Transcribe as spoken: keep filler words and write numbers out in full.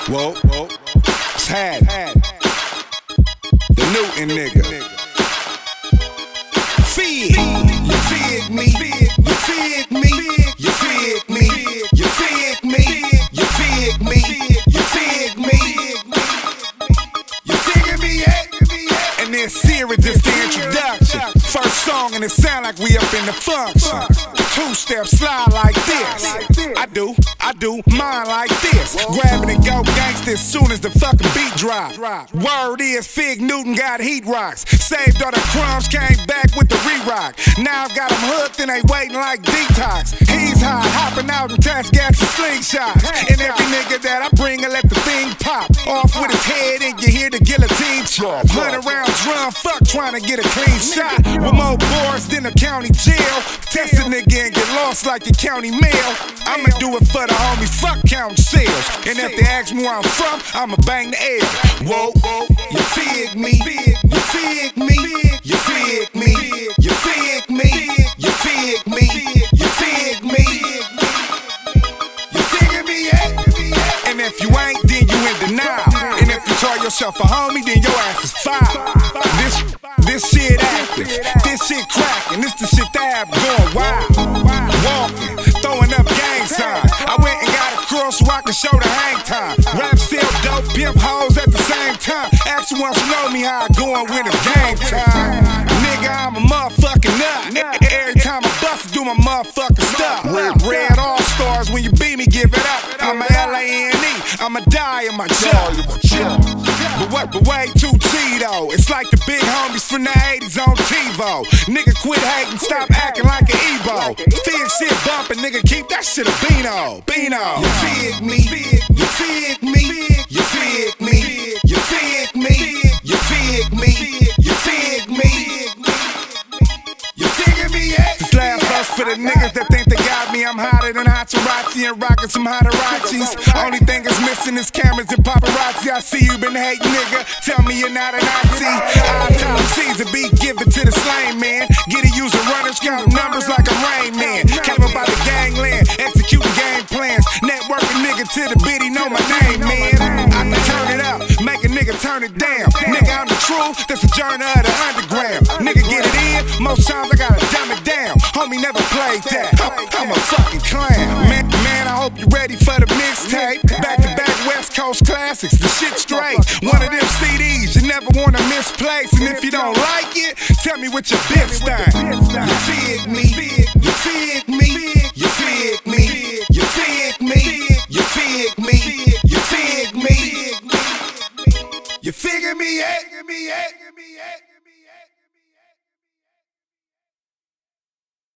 Whoa, whoa, it's Had, the Newton nigga. Feed, you feed me, you feed me, you feed me, you feed me, you feed me, you feed me, you figure me out. And then Siri just the introduction. First song and it sound like we up in the function. Two-step slide like this. I do, I do mine like this. Grabbing and go gangsta as soon as the fucking beat drop. Word is Fig Newton got heat rocks. Saved all the crumbs, came back with the re-rock. Now I've got them hooked and they waiting like detox. He's hot, hopping out and test gas and slingshots. And every nigga that I bring, I let the thing pop. Off with his head and you hear the guillotine chop. Hundred round drum, fuck trying to get a clean shot. With more boards than a county jail. Test a nigga and get lost like the county mail. I'ma do it for the homies, fuck counting sales. And if they ask me where I'm from, I'ma bang the air. Whoa, you fig me, you fig me, you fig me, you fig me, you fig me, you fig me, you figure me out. And if you ain't, then you in denial. And if you call yourself a homie, then your ass is foul. This, this shit active, this shit cracking, this the shit that I'm going wild. Walking, throwing up gang signs. I went and got a cross so I can show the hang time. Rap, sell dope, pimp hoes at the same time. Ask you once you know me how I going when it's game time. Nigga, I'm a motherfucking nut. Every time I bust, do my motherfucking stuff. Red all stars, when you beat me, give it up. I'm a L A N E, I'ma die in my chuck. But what, but way too T though. It's like the big homies from the eighties on TiVo. Nigga quit hating, stop acting like an Evo. Fig shit bumpin', nigga keep that shit a Beano. Beano. You fig me, you fig me, you fig me, you fig me, you fig me, you fig me, you figure me out. This last verse for the niggas that think they got me. I'm hotter than Hachirachi and rockin' some Hatarachis. Only thing is missing is cameras and paparazzi. I see you been hating, nigga. Tell me you're not a Nazi. I'll top Caesar be given to the slain man. Get it using runners, count numbers like a Rain Man. Came about the gangland, executing game plans. Networking nigga to the biddy, know my name, man. I can turn it up, make a nigga turn it down. Nigga, I'm the truth, that's the journey of the underground. Nigga, get it in, most times I gotta dumb it down. Homie never played that, I'm, I'm a fucking clown. Man, man, I hope you're ready for the mixtape. Back to back West Coast classics, the shit straight. One of them C Ds you never wanna misplace. And if you don't like it, tell me what your bitch think. You fig me, you fig me, you fig me, you fig me, you fig me, you fig me, you figure me out.